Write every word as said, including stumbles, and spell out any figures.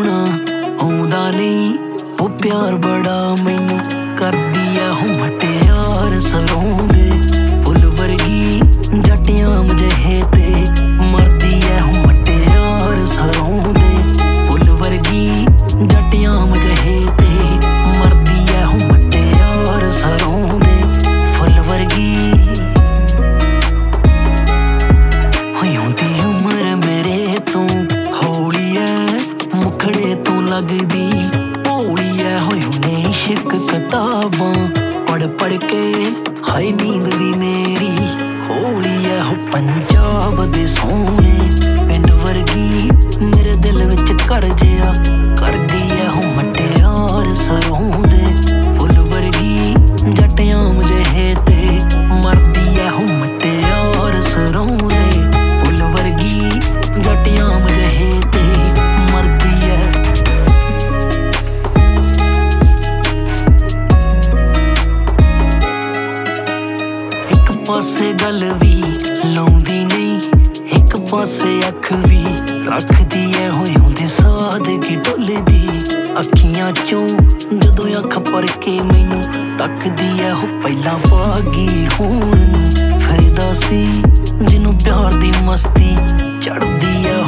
ਹੋਣਾ ਆਉਂਦਾ ਨਹੀਂ ਉਹ ਪਿਆਰ ਬੜਾ ਮੈਨੂੰ ਕਰਦੀ ਐ ਹੋ ਮਟਿਆਰ ਸਰੋਂ ਦੇ ਫੁੱਲ ਵਰਗੀ ਜੱਟਿਆਂ ਮੁਝੇ ਤੇ ਮਰਦੀ ਐ ਹੋ ਮਟਿਆਰ ਸਰੋਂ ਦੇ ਫੁੱਲ ਵਰਗੀ ਜੱਟਿਆਂ ਮੁਝੇ ਤੇ ਮਰਦੀ ਐ ਹੋ ਮਟਿਆਰ ਸਰੋਂ ਦੇ ਫੁੱਲ ਵਰਗੀ ਹੁੰਦੀ ਉਮਰ ਮੇਰੇ ਤੋਂ ਹੌਲੀ ਐ ਮੁਖੜੇ ਤੋਂ ਲੱਗਦੀ ਭੋਲੀ ਐ ਹੋਏ ਇਸ਼ਕ ਕਿਤਾਬਾਂ ਪੜ੍ਹ ਪੜ੍ਹ ਕੇ ਹਾਏ ਨੀਂਦ ਵੀ ਮੇਰੀ ਹੌਲੀ ਐ ਹੋ ਪੰਜਾਬ ਦੇ ਸੋਹਣੇ ਪਿੰਡ ਵਰਗੀ ਮੇਰੇ ਦਿਲ ਵਿੱਚ ਘਰ ਜਿਆ ਕਰ ਗਈ ਐ ਹੋ ਮਟਿਆਰ ਸਰੋਂ ਦੇ ਫੁੱਲ ਵਰਗੀ ਜੱਟਿਆਂ ਮੁਝੇ ਤੇ ਮਰਦੀ ਐ ਹੋ ਮਟਿਆਰ ਸਰੋਂ ਦੇ ਫੁੱਲ ਵਰਗੀ ਜੱਟਿਆਂ ਮੁਝੇ ਤੇ ਮਰਦੀ ਐ ਇੱਕ ਪਾਸੇ ਗੱਲ ਵੀ ਲਾਉਂਦੀ ਨਹੀਂ ਇੱਕ ਪਾਸੇ ਅੱਖ ਵੀ ਰੱਖਦੀ ਐ ਹੋਏ ਹੁੰਦੇ ਸਾਦਗੀ ਢੋਲਦੀ ਅੱਖੀਆਂ ਚੋਂ ਜਦੋਂ ਅੱਖ ਭਰ ਕੇ ਮੈਨੂੰ ਤੱਕਦੀ ਐ ਉਹ ਪਹਿਲਾਂ ਭਾਗੀ ਹੋਣ ਨੂੰ ਫਾਇਦਾ ਸੀ ਜਿਹਨੂੰ ਪਿਆਰ ਦੀ ਮਸਤੀ ਚੜਦੀ ਐ